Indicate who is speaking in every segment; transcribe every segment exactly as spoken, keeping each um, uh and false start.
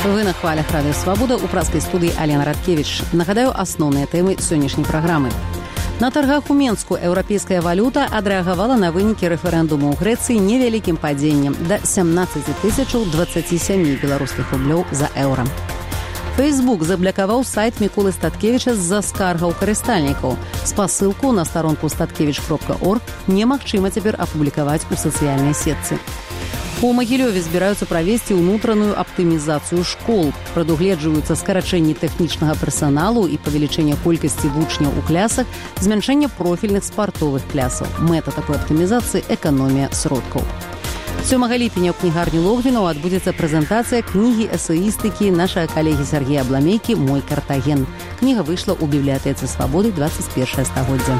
Speaker 1: Вы на хвалях Радыё Свабода, у праскай студыі Алена Радкевіч. Нагадаю асноўныя тэмы сённяшняй праграмы. На таргах у Менску еўрапейская валюта адрэагавала на вынікі рэферэндуму ў Грэцыі невялікім падзеннем да сямнаццаць тысяч дваццаць сем беларускіх рублёў за еўра. Фейсбук заблакаваў сайт Міколы Статкевіча з-за скаргаў карыстальнікаў. Спасылку на старонку статкевич кропка орг немагчыма цяпер апублікаваць у сацыяльнай сетцы. У Магілёве збіраюцца правесці ўнутраную аптымізацыю школ. Прадугледжваюцца скарачэнні тэхнічнага персаналу і павелічэнне колькасці вучняў у клясах, змяншэнне профільных спартовых клясаў. Мэта такой аптымізацыі – эканомія сродкаў. сёмага ліпеня ў кнігарню Логвінаў адбудзецца прэзентацыя кнігі эсэістыкі нашага калегі Сергея Абламейкі «Мой Картаген». Кніга выйшла ў бібліятэцы Свабоды дваццаць першае стагоддзя.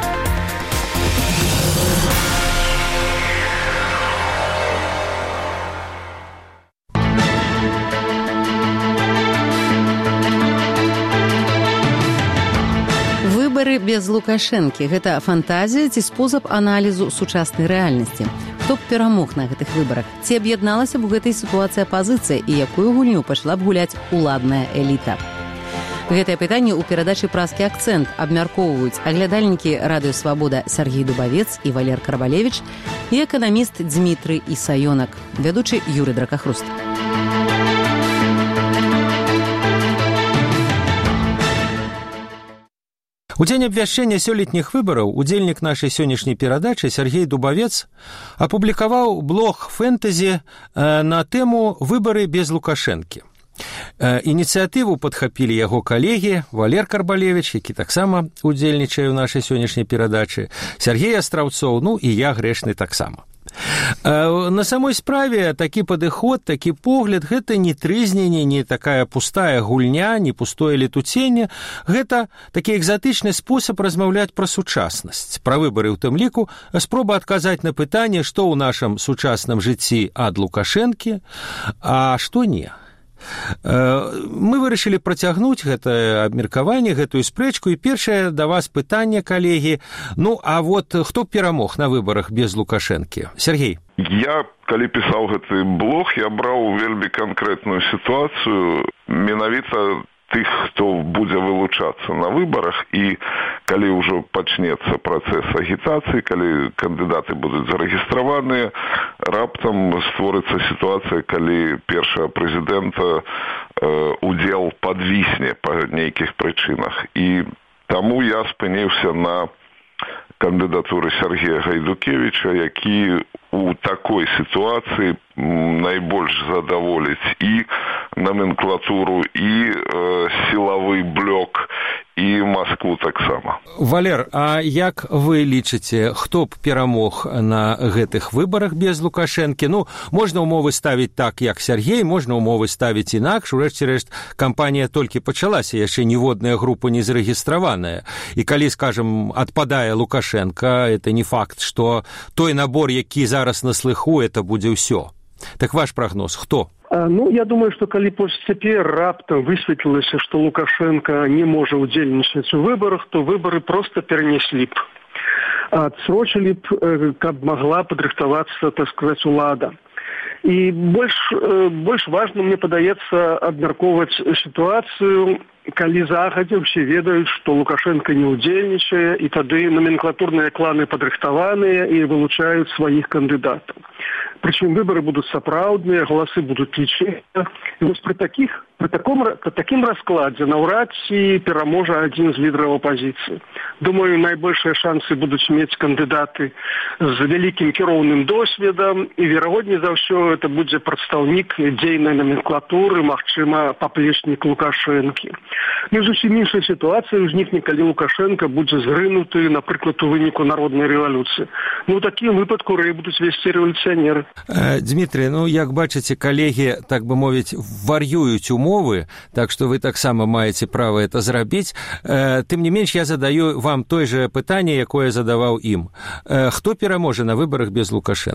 Speaker 1: Выбары без Лукашэнкі – гэта фантазія ці спосаб аналізу сучаснай рэальнасці? Хто б перамог на гэтых выбарах? Ці аб'ядналася б у гэтай сітуацыі апазіцыя і якую гульню пачала б гуляць уладная эліта? Гэтае пытанне ў перадачы «Праскі акцэнт» абмяркоўваюць аглядальнікі Радыё Свабода Сергей Дубавец і Валер Карбалевіч і эканаміст Дзмітрый Ісаёнак, вядучы Юрый Дракахруст.
Speaker 2: У дзень абвяшчэння сёлетніх выбараў удзельнік нашай сённяшняй перадачы Сергей Дубавец апублікаваў блог фэнтэзі на тэму «Выбары без Лукашэнкі». Ініцыятыву падхапілі яго калегі Валер Карбалевіч, які таксама удзельнічае ў нашай сённяшняй перадачы, Сергей Астраўцоў, ну і я грэшны таксама. На самой справе такі падыход, такі погляд – гэта не трызненне, не такая пустая гульня, не пустое летуценне. Гэта такі экзатычны спосаб размаўляць пра сучаснасць. Пра выбары ў тым ліку спроба адказаць на пытанне, што ў нашым сучасным жыцці ад Лукашэнкі, а што не. Мы вырашылі працягнуць гэтае абмеркаванне, гэтую спрэчку, і першае да вас пытанне, калегі. Ну, а вот хто перамог на выбарах без Лукашэнкі? Сергей.
Speaker 3: Я, калі пісаў гэты блог, я браў вельмі канкрэтную сітуацыю, менавіта тых, хто будзе вылучацца на выбарах, і калі ўжо пачнецца працэс агітацыі, калі кандыдаты будуць зарэгістраваныя, раптам створыцца сітуацыя, калі першага прэзідэнта э, удзел падвісне па нейкіх прычынах. І таму я спыніўся на кандыдатуры Сергея Гайдукевіча, які у такой сітуацыі найбольш задаволіць і номенклатуру, і э, сілавы блок, і Маскву таксама.
Speaker 2: Валер, а як вы лічыце, хто б перамог на гэтых выбарах без Лукашэнкі? Ну, можна ўмовы ставіць так, як Сергей, можна ўмовы ставіць інакш. Урэшце рэшт, кампанія толькі пачалася, яшчэ ніводная група не зарэгістраваная. І калі, скажем, адпадае Лукашенко, это не факт, што той набор, які зараз на слыху, это будзе ўсё. Так ваш прагноз, хто?
Speaker 4: Ну, я думаю, што калі цяпер раптам высветлілася, што Лукашенко не можа ўдзельнічаць у выбарах, то выбары проста перанеслі б. Адсрочылі б, каб магла падрыхтавацца, так сказаць, улада. І больш, больш важна, мне падаецца, абмяркоўваць сітуацыю, калі загадзя ўсе ведаюць, што Лукашенко не ўдзельнічае, і тады номенклатурныя кланы падрыхтаваныя і вылучаюць сваіх кандыдатаў. Прычым выбары будуць сапраўдныя, галасы будуць лічыцца. І вось пры такіх, пры таком, пры такім раскладзе наўрад ці пераможа адзін з лідараў апазіцыі. Думаю, найбольшыя шансы будуць мець кандыдаты з вялікім кіроўным досведам, і верагодней за ўсё это будзе прадстаўнік дзейнай номенклатуры, магчыма, паплечнік Лукашэнкі. Ну, зусім іншая сітуацыя ўзнікне, калі Лукашенко будзе зрынуты, напрыклад, у выніку народнай рэвалюцыі. Ну, у такім выпадку рэі будуць весці рэвалюцыянеры.
Speaker 2: Дмітрий, ну, як бачыце, калегі, так бы мовіць, вар'ююць умовы, так што вы таксама маеце права это зрабіць. Тым не менш, я задаю вам той же пытанне, якое задаваў ім. Хто пераможа на выбарах без Лукашэнкі?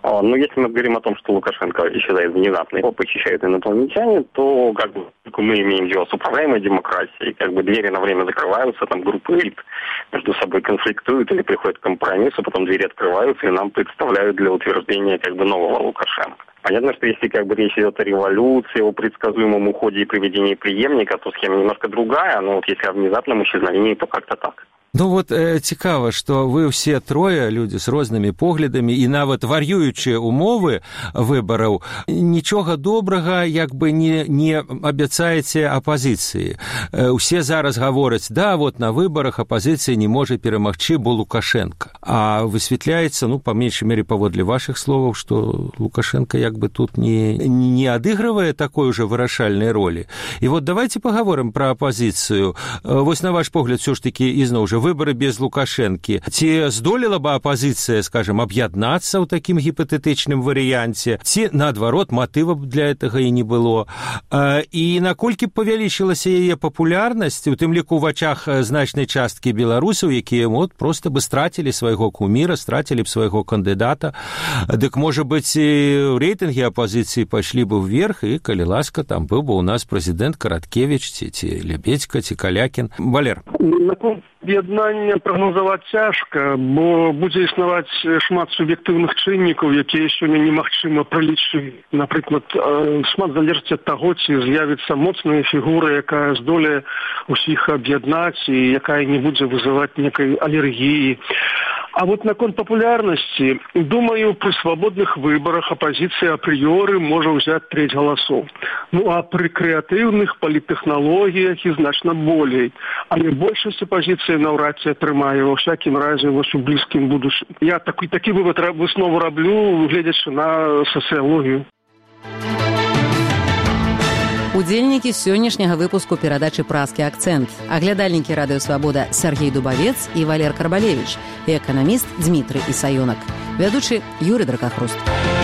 Speaker 5: Но если мы говорим о том, что Лукашенко исчезает внезапно, его похищают инопланетяне, то как бы мы имеем дело с управляемой демократией, как бы двери на время закрываются, там группы элит между собой конфликтуют или приходят к компромиссу, потом двери открываются и нам представляют для утверждения как бы нового Лукашенко. Понятно, что если как бы речь идет о революции, о предсказуемом уходе и приведении преемника, то схема немножко другая, но вот если о внезапном исчезновении, то как-то так.
Speaker 2: Ну вот э, цікава, што вы ўсе трое людзі з рознымі поглядамі і нават вар'юючыя умовы выбараў, нічога добрага як бы не, не абяцаеце апазіцыі. Э, усе зараз гавораць, да, вот на выбарах апазіцыя не можа перамагчы, бо Лукашенко. А высвятляецца, ну, па меншай мере паводле вашых словаў, што Лукашенко як бы тут не, не адыгрывае такой уже вырашальнай ролі. І вот давайте пагаворым пра апазіцыю. Э, вось на ваш погляд, все ж таки, ізноў жа, выборы без Лукашенки. Ці здолела бы апозіцыя, скажем, аб'яднацца ў такім гіпатэтычным варыянце, ці, наадварот, матыва для гэтага і не было. І наколькі павялічылася яе папулярнасць, у тым ліку ў вачах значнай часткі беларусаў, якія вот, просто бы страцілі свайго куміра, страцілі б свайго кандыдата. Дык, можа быць, і рэйтынгі апозіцыі пайшлі бы вверх, і, калі ласка, там быў бы у нас прэзідэнт Караткевіч, ці, ці Лебедзька, ці Калякін. Валер.
Speaker 4: Аб'яднання прагнозаваць цяжка, бо будзе існаваць шмат суб'ектыўных чыннікаў, якія сёння немагчыма пралічыць. Напрыклад, шмат залежыць ад таго, ці з'явіцца моцная фігура, якая здолее усіх аб'яднаць і якая не будзе вызываць некай алергіі. А вот наконт папулярнасці, думаю, при свободных выборах оппозиция априори может взять треть голосов. Ну а при креативных политтехнологиях и значно более. Але большасць оппозиции наўрад ці атрымае, во всякім разе вось у блізкім будучым. Я такі, такі вывод выснову раблю, гледзячы на сацыялогію.
Speaker 1: Удзельнікі сённяшняга выпуску перадачы «Празкі акцэнт». Аглядальнікі радыё «Свабода» Сергей Дубавец і Валер Карбалевич і эканаміст Дмітрый Ісаёнак. Вядучы Юрий Дракахруст.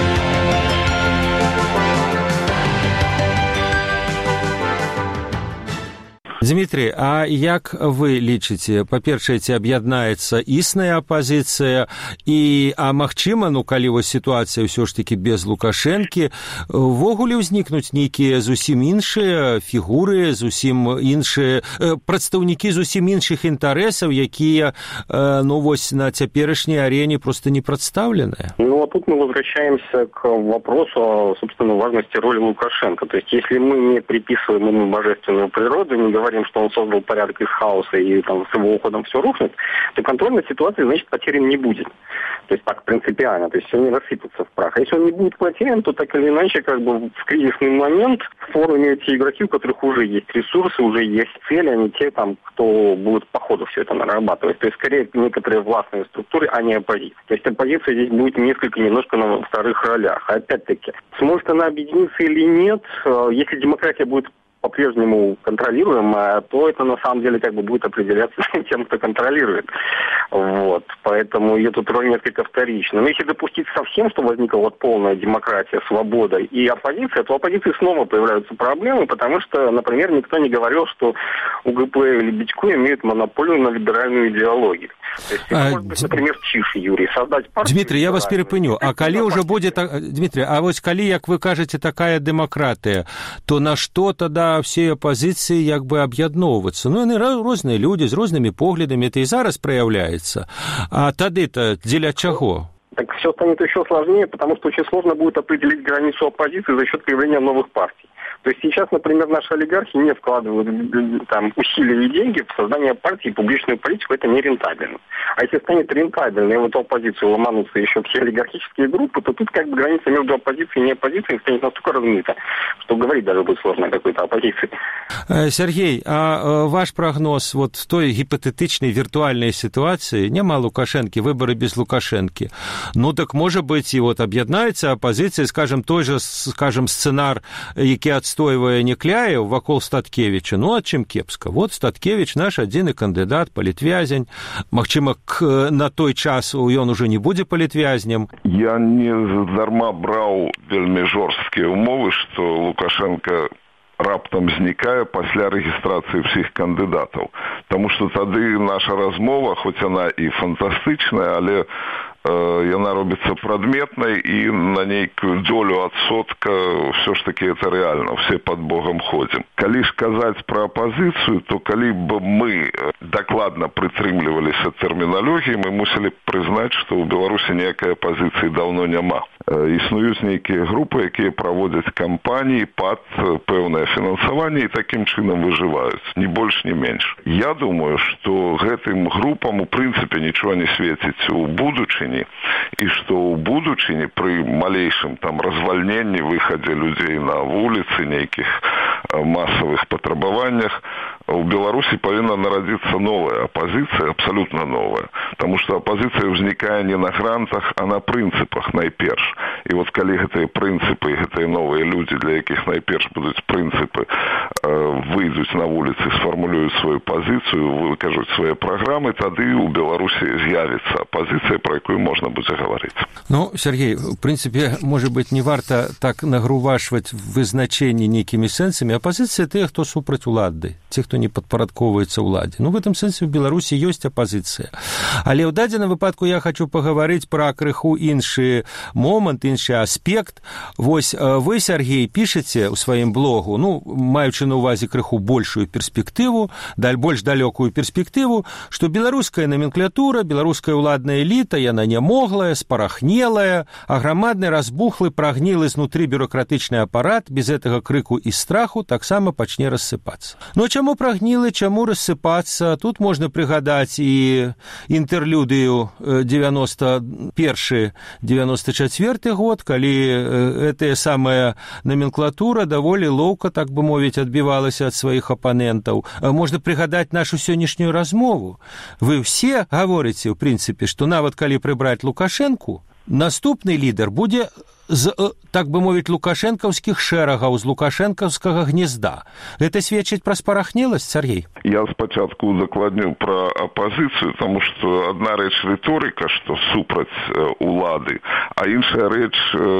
Speaker 2: Дмітрий, а як вы лічыце, па-першае, ці аб'яднаецца існая апозіцыя, і, а магчыма, ну, калі вось сітуацыя ўсё ж такі без Лукашэнкі, увогуле ўзнікнуць нейкія зусім іншыя фігуры, зусім іншыя, прадстаўнікі зусім іншых інтарэсаў, якія, ну, вось на цяперашняй арене просто не прадстаўленыя?
Speaker 5: Ну, а тут мы возвращаемся к вопросу, собственно, важности роли Лукашенко. То есть, если мы не приписываем ему божественную природу, не говорим, что он создал порядок из хаоса и там с его уходом все рухнет, то контрольной ситуации, значит, потерян не будет. То есть так принципиально, то есть все не рассыпется в прах. А если он не будет потерян, то так или иначе, как бы в кризисный момент фору имеют те игроки, у которых уже есть ресурсы, уже есть цели, а не те, там, кто будет по ходу все это нарабатывать. То есть скорее некоторые властные структуры, а не оппозиция. То есть оппозиция здесь будет несколько немножко на вторых ролях. А опять-таки, сможет она объединиться или нет, если демократия будет по-прежнему контролируемая, то это на самом деле как бы будет определяться тем, кто контролирует. Вот. Поэтому ее тут роль несколько вторична. Но если допустить совсем, что возникла вот полная демократия, свобода и оппозиция, то у оппозиции снова появляются проблемы, потому что, например, никто не говорил, что УГП или Лебедько имеют монополию на либеральную идеологию. То есть, это, а, может быть, например, чише, Юрий, создать партию...
Speaker 2: Дмитрий, я вас перепыню. А калі уже будет... Дмитрий, а вот калі, як вы кажете, такая демократия, то на что тогда всей оппозиции як бы объединовываться? Ну, они разные люди с разными поглядами, это и зараз проявляется. А тады-то дзеля чаго?
Speaker 5: Так все станет еще сложнее, потому что очень сложно будет определить границу оппозиции за счет появления новых партий. То есть сейчас, например, наши олигархи не вкладывают там усилия и деньги в создание партии и публичную политику, это не рентабельно. А если станет рентабельно, и в эту оппозицию ломанутся еще все олигархические группы, то тут как бы граница между оппозицией и неоппозицией станет настолько размыта, что говорить даже будет сложно о какой-то оппозиции.
Speaker 2: Сергей, а ваш прогноз вот в той гипотетичной виртуальной ситуации, нема Лукашенки, выборы без Лукашенки, ну так может быть и вот объединяется оппозиция, скажем, той же, скажем, сценар, який отстойвае Некляев вакол Статкевича, ну а чым кепска? Вот Статкевич наш адзіны кандыдат, палітвязень. Магчыма, к, на той час ён уже не будзе палітвязнем.
Speaker 3: Я не дарма браў вельмі жорсткія умовы, што Лукашенко раптам знікае пасля рэгістрацыі ўсіх кандыдатаў. Таму што тады наша размова, хоць яна і фантастычная, але яна робіцца прадметнай, і на нейкую долю адсотка ўсё ж таки это рэальна, все под Богом ходзім. Калі ж казаць пра апазіцыю, то калі б мы дакладна прытрымліваліся тэрміналогіі, мы мусілі прызнаць, што ў Беларусі ніякай апазіцыі даўно няма. Існуюць нейкія групы, якія праводзяць кампаніі пад пэўнае фінансаванне і такім чынам выжываюць, ні больш, ні менш. Я думаю, што гэтым групам у прынцыпе нічого не свеціць у будучыні, і што ў будучыні пры малейшым там развальненні, выхадзе людзей на вуліцы, нейкіх масавых патрабаваннях, у Беларусі павінна нарадзіцца новая апазіцыя, абсалютна новая. Таму што апазіцыя ўзнікае не на грантах, а на прынцыпах найперш. І вот калі гэтыя прынцыпы, гэтыя новыя людзі, для якіх найперш будуць прынцыпы, выйдуць на вуліцы, сфармулююць сваю пазіцыю, выкажуць свае праграмы, тады ў Беларусі з'явіцца апазіцыя, пра якую можна будзе гаварыць.
Speaker 2: Ну, Сергей, в прынцыпе, можа быць, не варта так нагрувашваць вызначэнні нейкімі сэнсамі. Апазіцыя тыя, хто супраць улады, ці хто не падпарадковваецца ўладзе. Ну, в этом сэнсе ў Беларусі ёсць апазіцыя. Але ў дадзеным выпадку я хочу пагаварыць пра крыху іншы момант, іншы аспект. Вось вы, Сергей, пішаце ў сваім блогу, ну, маючы на ўвазе крыху большую перспектыву, даль больш далёкую перспектыву, што беларуская номенклатура, беларуская ўладная эліта, яна нямоглая, спарахнелая, а грамадны разбухлы, прагнілы знутры бюрократычны апарат без гэтага крыку і страху таксама пачне рассыпацца. Ну, чаму прагнілы, чаму рассыпацца? Тут можна прыгадаць і інтэрлюдыю девяносто першы девяносто чацвёрты год, калі гэтая самая номенклатура даволі лоўка, так бы мовіць, адбівалася ад сваіх апанентаў. Можна прыгадаць нашу сённяшнюю размову. Вы все гаворыце, ў прынцыпе, што нават калі прыбраць Лукашэнку, наступны лідар будзе з, так бы мовіць, лукашэнкаўскіх шэрагаў, з лукашэнкаўскага гнезда. Гэта сведчыць пра спарахнеласць, Сергей?
Speaker 3: Я спачатку удакладню пра апазіцыю, таму што адна рэч рыторыка, што супраць улады, а іншая рэч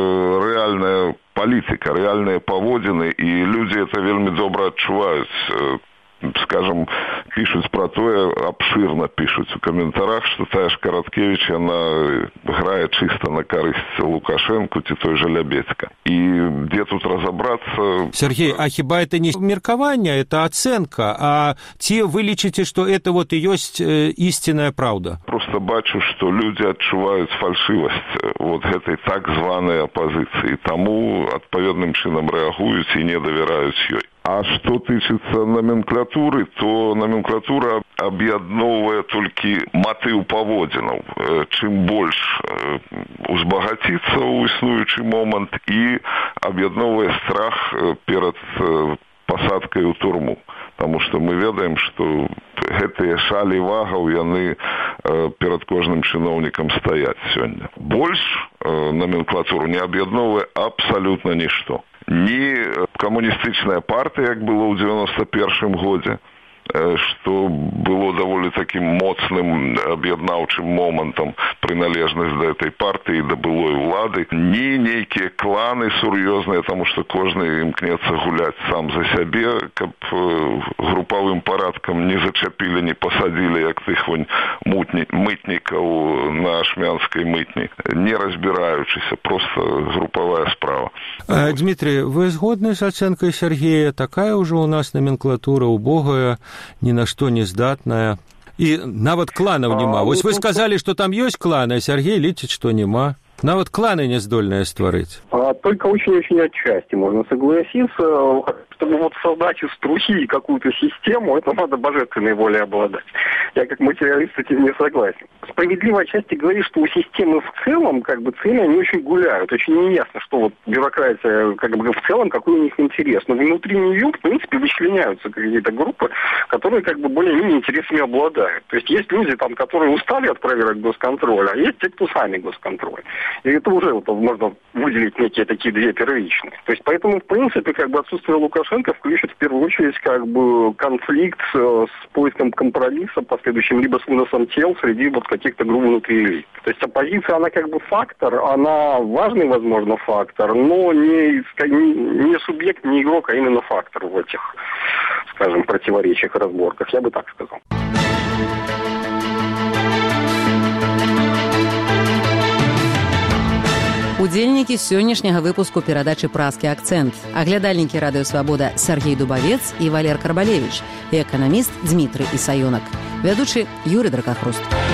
Speaker 3: рэальная палітыка, рэальныя паводзіны, і людзі это вельмі добра адчуваюць. Скажем, пишут про то, обширно пишут в комментариях, что та ж Караткевич, она играет чисто на корысть Лукашенко, те той же Лябецка. И где тут разобраться...
Speaker 2: Сергей, а хіба это не меркование, это оценка, а те вы лічыце, что это вот и есть истинная правда?
Speaker 3: Просто бачу, что люди отчувают фальшивость вот этой так званой оппозиции, тому адпаведным чынам реагуют и не доверяют ёй. А што тычыцца номенклатуры, то номенклатура аб'ядноўвае толькі матыў паводзінаў. Чым больш узбагаціцца ў існуючы момант і аб'ядноўвае страх перад пасадкай у турму. Таму што мы ведаем, што гэтыя шалі вагаў, яны перад кожным чыноўнікам стаяць сёння. Больш номенклатуру не аб'ядноўвае абсалютна нішто. Ні камуністычная партыя, як было ў девяносто першым годзе, што было даволі такім моцным аб'яднаўчым момантам прыналежнасць да этой партыі, да былой улады, ні нейкія кланы сур'ёзныя, таму што кожны імкнецца гуляць сам за сябе, каб групавым парадкам не зачапілі, не пасадзілі, як тых вонь мытнікаў на ашмянскай мытні, не разбіраючыся, просто групавая справа.
Speaker 2: Дмитрий, вы згодны з ацэнкай Сергея? Такая ўжо у нас номенклатура убогая, ни на что не здатная. И нават кланов нема. Вось вы сказали, что там есть кланы, а Сергей лічыць, что нема. Нават кланы не здольныя стварыць.
Speaker 5: А, только очень-очень отчасти можно согласиться. Чтобы вот создать из трухи какую-то систему, это надо божественной волей обладать. Я как материалист с этим не согласен. Справедливо отчасти говорит, что у системы в целом как бы цели они очень гуляют. Очень неясно, что вот бюрократия как бы в целом какой у них интерес. Но внутри нее, в принципе, вычленяются какие-то группы, которые как бы более-менее интересами обладают. То есть есть люди, там, которые устали от проверок госконтроля, а есть те, кто сами госконтроль. И это уже вот, можно выделить некие такие две первичные. То есть поэтому, в принципе, как бы отсутствие Лукашенко включит в первую очередь как бы конфликт с поиском компромисса последующим, либо с выносом тел среди вот каких-то групп внутри элит. То есть оппозиция, она как бы фактор, она важный, возможно, фактор, но не, не субъект, не игрок, а именно фактор в этих, скажем, противоречиях и разборках. Я бы так сказал.
Speaker 1: удзельнікі сённяшняга выпуску перадачы «Празкі акцэнт», аглядальнікі радыёвабода Сергей Дубавец і Валер Карбалевіч, і эканаміст Дмітрый Ісаёнак. Вядучы Юрый Дракахруст.